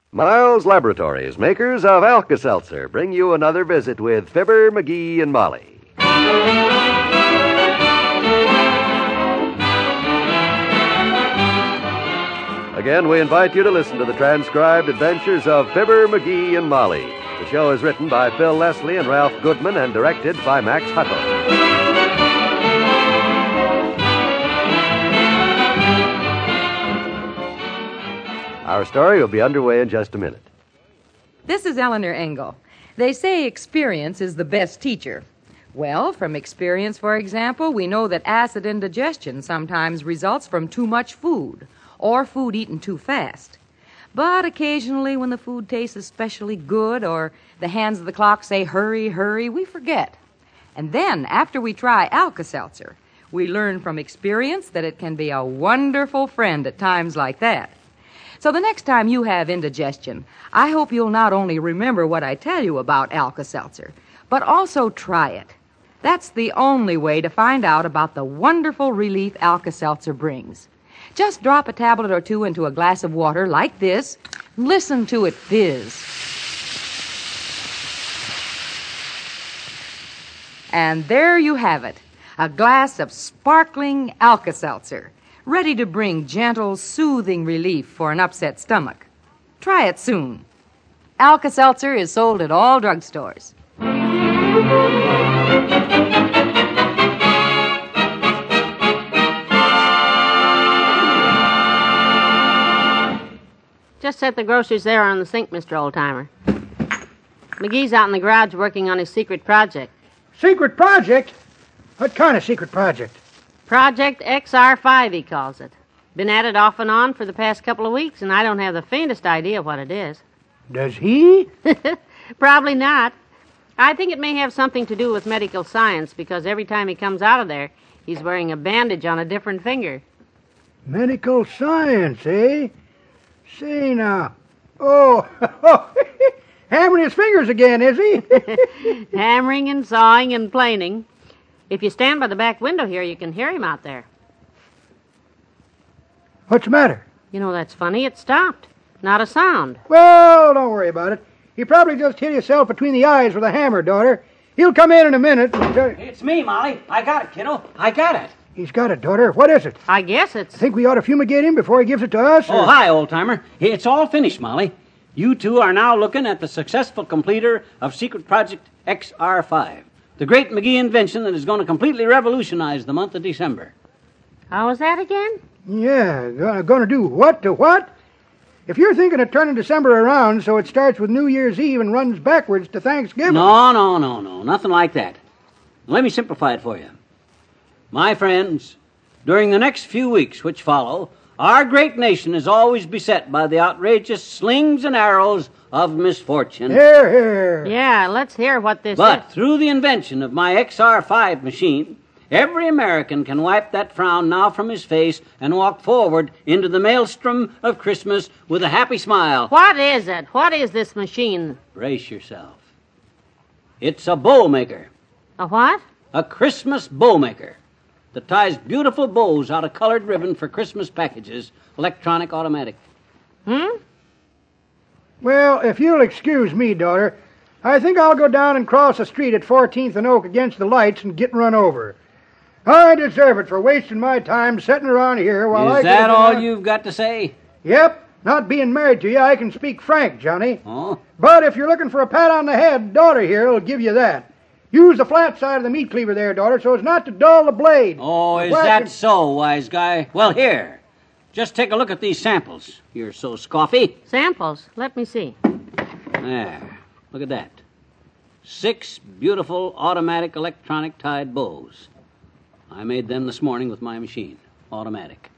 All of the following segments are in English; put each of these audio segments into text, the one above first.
Miles Laboratories, makers of Alka-Seltzer, bring you another visit with Fibber, McGee, and Molly. Again, we invite you to listen to the transcribed adventures of Fibber, McGee, and Molly. The show is written by Phil Leslie and Ralph Goodman and directed by Max Hutto. Our story will be underway in just a minute. This is Eleanor Engel. They say experience is the best teacher. Well, from experience, for example, we know that acid indigestion sometimes results from too much food or food eaten too fast. But occasionally when the food tastes especially good or the hands of the clock say hurry, hurry, we forget. And then, after we try Alka-Seltzer, we learn from experience that it can be a wonderful friend at times like that. So the next time you have indigestion, I hope you'll not only remember what I tell you about Alka-Seltzer, but also try it. That's the only way to find out about the wonderful relief Alka-Seltzer brings. Just drop a tablet or two into a glass of water like this. Listen to it fizz. And there you have it, a glass of sparkling Alka-Seltzer, ready to bring gentle, soothing relief for an upset stomach. Try it soon. Alka-Seltzer is sold at all drugstores. Just set the groceries there on the sink, Mr. Oldtimer. McGee's out in the garage working on his secret project. Secret project? What kind of secret project? Project XR5, he calls it. Been at it off and on for the past couple of weeks, and I don't have the faintest idea what it is. Does he? Probably not. I think it may have something to do with medical science, because every time he comes out of there, he's wearing a bandage on a different finger. Medical science, eh? Say now. Oh, hammering his fingers again, is he? Hammering and sawing and planing. If you stand by the back window here, you can hear him out there. What's the matter? You know, that's funny. It stopped. Not a sound. Well, don't worry about it. He probably just hit himself between the eyes with a hammer, daughter. He'll come in a minute. It's me, Molly. I got it, kiddo. I got it. He's got it, daughter. What is it? I guess it's... Think we ought to fumigate him before he gives it to us? Oh, hi, old-timer. It's all finished, Molly. You two are now looking at the successful completer of Secret Project XR5, the great McGee invention that is going to completely revolutionize the month of December. How was that again? Yeah, gonna do what to what? If you're thinking of turning December around so it starts with New Year's Eve and runs backwards to Thanksgiving... No. Nothing like that. Let me simplify it for you. My friends, during the next few weeks which follow, our great nation is always beset by the outrageous slings and arrows of misfortune. Hear, hear. Yeah, let's hear what this is. But through the invention of my XR5 machine, every American can wipe that frown now from his face and walk forward into the maelstrom of Christmas with a happy smile. What is it? What is this machine? Brace yourself. It's a bow maker. A what? A Christmas bow maker that ties beautiful bows out of colored ribbon for Christmas packages, electronic automatic. Well, if you'll excuse me, daughter, I think I'll go down and cross the street at 14th and Oak against the lights and get run over. I deserve it for wasting my time sitting around here while Is that all you've got to say? Yep. Not being married to you, I can speak frank, Johnny. Oh? But if you're looking for a pat on the head, daughter here will give you that. Use the flat side of the meat cleaver there, daughter, so as not to dull the blade. Oh, is that so, wise guy? Well, here. Just take a look at these samples. You're so scoffy. Samples? Let me see. There. Look at that. 6 beautiful automatic electronic tied bows. I made them this morning with my machine. Automatic.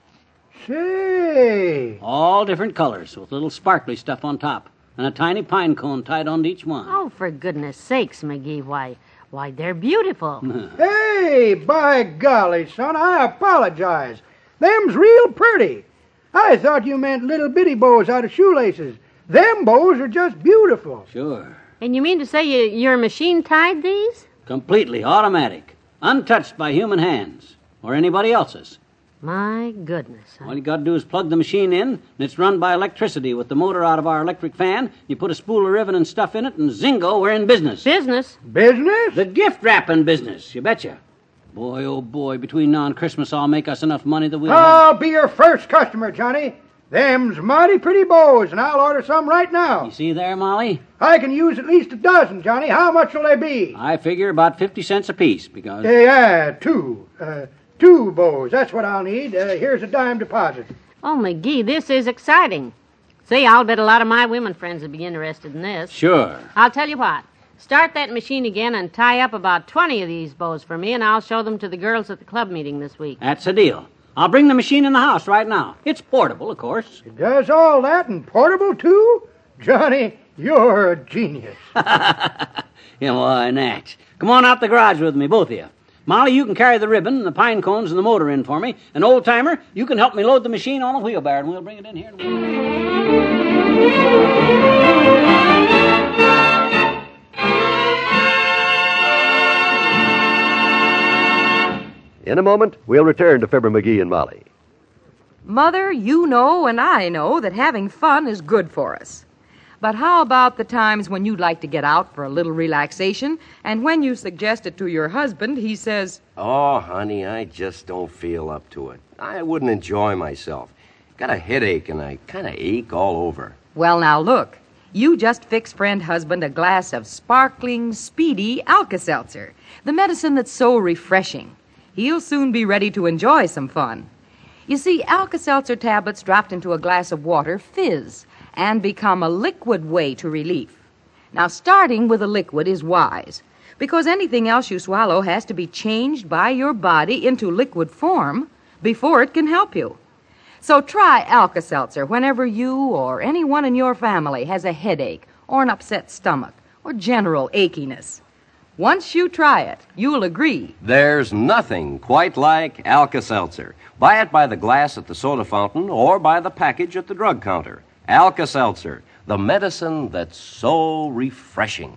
Say. All different colors with little sparkly stuff on top and a tiny pine cone tied onto each one. Oh, for goodness sakes, McGee. Why, they're beautiful. Hey, by golly, son, I apologize. Them's real pretty. I thought you meant little bitty bows out of shoelaces. Them bows are just beautiful. Sure. And you mean to say your machine tied these? Completely automatic. Untouched by human hands or anybody else's. My goodness. All you got to do is plug the machine in, and it's run by electricity with the motor out of our electric fan. You put a spool of ribbon and stuff in it, and zingo, we're in business. Business? Business? The gift wrapping business, you betcha. Boy, oh boy, between now and Christmas, I'll make us enough money that we'll I'll be your first customer, Johnny. Them's mighty pretty bows, and I'll order some right now. You see there, Molly? I can use at least a dozen, Johnny. How much will they be? I figure about 50 cents apiece, because... Yeah, two. Two bows. That's what I'll need. Here's a dime deposit. Oh, McGee, this is exciting. Say, I'll bet a lot of my women friends will be interested in this. Sure. I'll tell you what. Start that machine again and tie up about 20 of these bows for me, and I'll show them to the girls at the club meeting this week. That's a deal. I'll bring the machine in the house right now. It's portable, of course. It does all that and portable, too? Johnny, you're a genius. Yeah, why not? Come on out the garage with me, both of you. Molly, you can carry the ribbon and the pine cones and the motor in for me. And Old Timer, you can help me load the machine on a wheelbarrow, and we'll bring it in here. In a moment, we'll return to Fibber McGee and Molly. Mother, you know and I know that having fun is good for us. But how about the times when you'd like to get out for a little relaxation, and when you suggest it to your husband, he says, "Oh, honey, I just don't feel up to it. I wouldn't enjoy myself. Got a headache, and I kind of ache all over." well, now look, you just fix friend husband a glass of sparkling, speedy Alka-Seltzer, the medicine that's so refreshing. He'll soon be ready to enjoy some fun. You see, Alka-Seltzer tablets dropped into a glass of water fizz and become a liquid way to relief. Now, starting with a liquid is wise, because anything else you swallow has to be changed by your body into liquid form before it can help you. So try Alka-Seltzer whenever you or anyone in your family has a headache or an upset stomach or general achiness. Once you try it, you'll agree. There's nothing quite like Alka-Seltzer. Buy it by the glass at the soda fountain or by the package at the drug counter. Alka-Seltzer, the medicine that's so refreshing.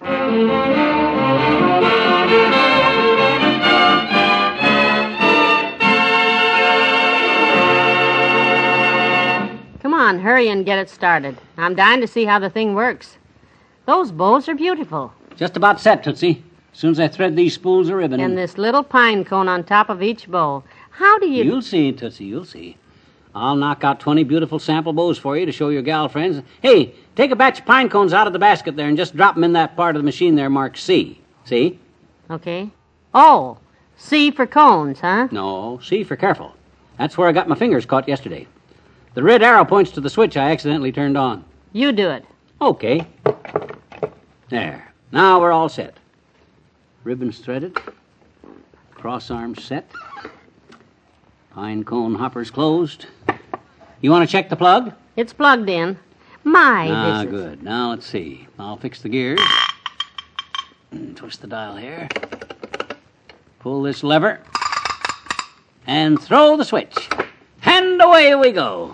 Come on, hurry and get it started. I'm dying to see how the thing works. Those bows are beautiful. Just about set, Tootsie. As soon as I thread these spools of ribbon. And this little pine cone on top of each bow. How do you... You'll see, Tootsie, you'll see. I'll knock out 20 beautiful sample bows for you to show your gal friends. Hey, take a batch of pine cones out of the basket there and just drop them in that part of the machine there marked C. See? Okay. Oh, C for cones, huh? No, C for careful. That's where I got my fingers caught yesterday. The red arrow points to the switch I accidentally turned on. You do it. Okay. There. Now we're all set. Ribbons threaded. Cross arms set. Pine cone hoppers closed. You want to check the plug? It's plugged in. This is... Good. Now let's see. I'll fix the gears. Twist the dial here. Pull this lever. And throw the switch. And away we go.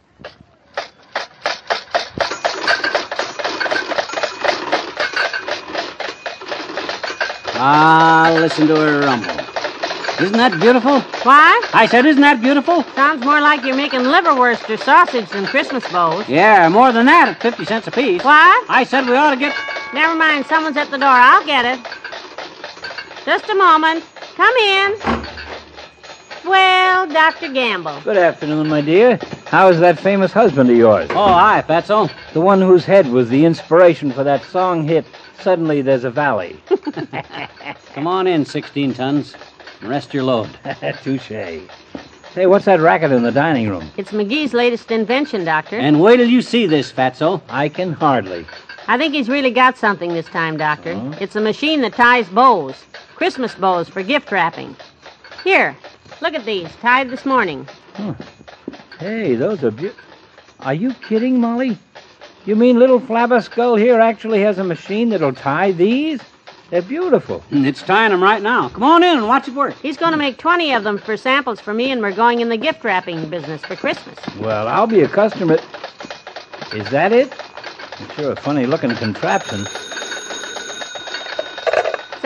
Listen to her rumble. Isn't that beautiful? What? I said, isn't that beautiful? Sounds more like you're making liverwurst or sausage than Christmas bows. Yeah, more than that at 50 cents apiece. What? I said we ought to get... Never mind, someone's at the door. I'll get it. Just a moment. Come in. Well, Dr. Gamble. Good afternoon, my dear. How is that famous husband of yours? Oh, hi, Fatso. The one whose head was the inspiration for that song hit, Suddenly There's a Valley. Come on in, 16 tons, and rest your load. Touche. Say, what's that racket in the dining room? It's McGee's latest invention, Doctor. And wait till you see this, Fatso. I can hardly. I think he's really got something this time, Doctor. Huh? It's a machine that ties bows. Christmas bows for gift wrapping. Here, look at these, tied this morning. Huh. Hey, those are Are you kidding, Molly? You mean little Flabberskull here actually has a machine that'll tie these? They're beautiful. It's tying them right now. Come on in and watch it work. He's going to make 20 of them for samples for me, and we're going in the gift wrapping business for Christmas. Well, I'll be a customer. Is that it? It's sure a funny-looking contraption. Say,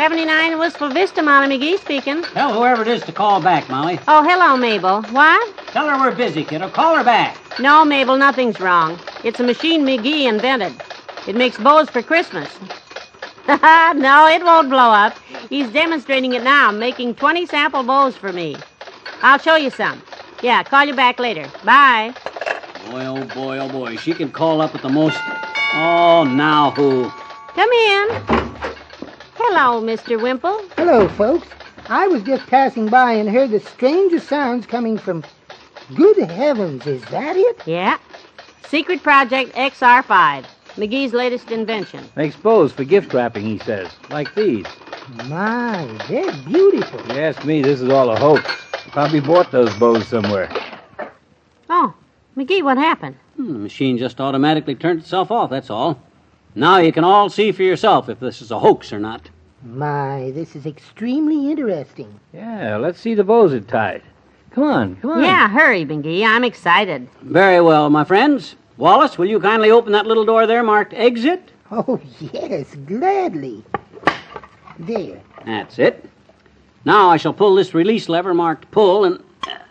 79 Wistful Vista, Molly McGee speaking. Tell whoever it is to call back, Molly. Oh, hello, Mabel. What? Tell her we're busy, kiddo. Call her back. No, Mabel, nothing's wrong. It's a machine McGee invented. It makes bows for Christmas. No, it won't blow up. He's demonstrating it now, making 20 sample bows for me. I'll show you some. Yeah, call you back later. Bye. Boy, oh boy, oh boy. She can call up at the most... Oh, now who? Come in. Hello, Mr. Wimple. Hello, folks. I was just passing by and heard the strangest sounds coming from... Good heavens, is that it? Yeah. Secret Project XR5. McGee's latest invention. Makes bows for gift wrapping, he says. Like these. My, they're beautiful. You ask me, this is all a hoax. Probably bought those bows somewhere. Oh, McGee, what happened? The machine just automatically turned itself off, that's all. Now you can all see for yourself if this is a hoax or not. My, this is extremely interesting. Yeah, let's see the bows it tied. Come on, come on. Yeah, hurry, McGee. I'm excited. Very well, my friends. Wallace, will you kindly open that little door there marked exit? Oh, yes, gladly. There. That's it. Now I shall pull this release lever marked pull and...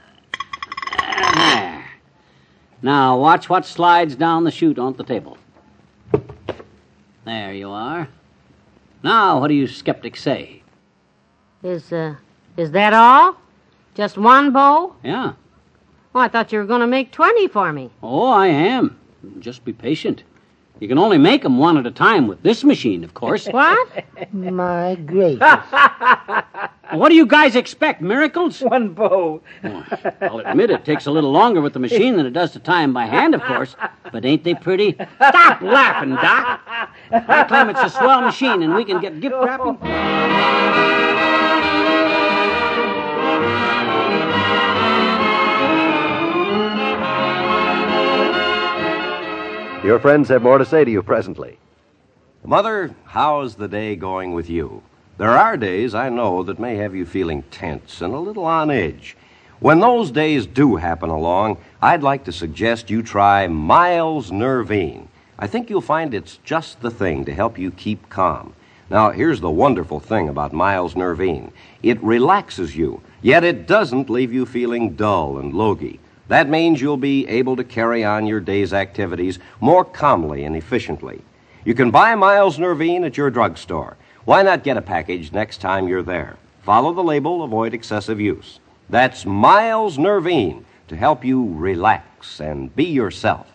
there. Now watch what slides down the chute onto the table. There you are. Now what do you skeptics say? Is that all? Just one bow? Yeah. Oh, I thought you were going to make 20 for me. Oh, I am. Just be patient. You can only make them one at a time with this machine, of course. What? My gracious. What do you guys expect, miracles? One bow. Oh, I'll admit it takes a little longer with the machine than it does to tie them by hand, of course. But ain't they pretty? Stop laughing, Doc. I claim it's a swell machine and we can get gift wrapping. Your friends have more to say to you presently. Mother, how's the day going with you? There are days, I know, that may have you feeling tense and a little on edge. When those days do happen along, I'd like to suggest you try Miles Nervine. I think you'll find it's just the thing to help you keep calm. Now, here's the wonderful thing about Miles Nervine. It relaxes you, yet it doesn't leave you feeling dull and logy. That means you'll be able to carry on your day's activities more calmly and efficiently. You can buy Miles Nervine at your drugstore. Why not get a package next time you're there? Follow the label, avoid excessive use. That's Miles Nervine to help you relax and be yourself.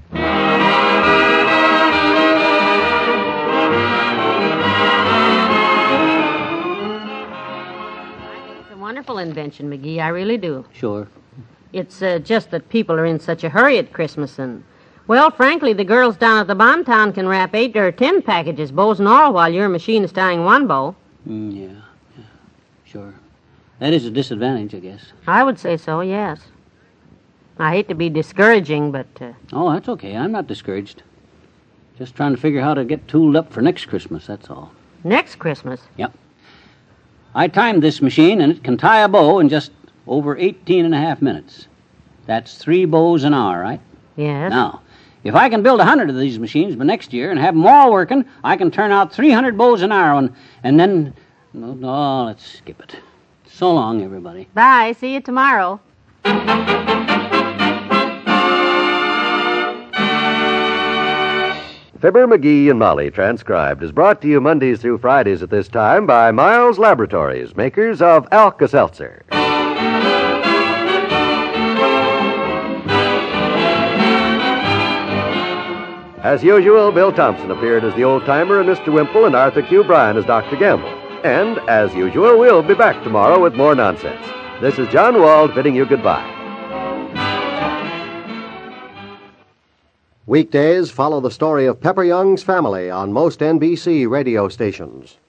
It's a wonderful invention, McGee. I really do. Sure. It's just that people are in such a hurry at Christmas and... Well, frankly, the girls down at the Bontown can wrap 8 or 10 packages, bows and all, while your machine is tying one bow. Yeah, sure. That is a disadvantage, I guess. I would say so, yes. I hate to be discouraging, but... Oh, that's okay. I'm not discouraged. Just trying to figure how to get tooled up for next Christmas, that's all. Next Christmas? Yep. I timed this machine, and it can tie a bow in just over 18 and a half minutes. That's 3 bows an hour, right? Yes. Now, if I can build 100 of these machines by next year and have them all working, I can turn out 300 bows an hour, and then... No, let's skip it. So long, everybody. Bye. See you tomorrow. Fibber, McGee, and Molly, transcribed, is brought to you Mondays through Fridays at this time by Miles Laboratories, makers of Alka-Seltzer. As usual, Bill Thompson appeared as the old-timer and Mr. Wimple and Arthur Q. Bryan as Dr. Gamble. And, as usual, we'll be back tomorrow with more nonsense. This is John Wald bidding you goodbye. Weekdays follow the story of Pepper Young's family on most NBC radio stations.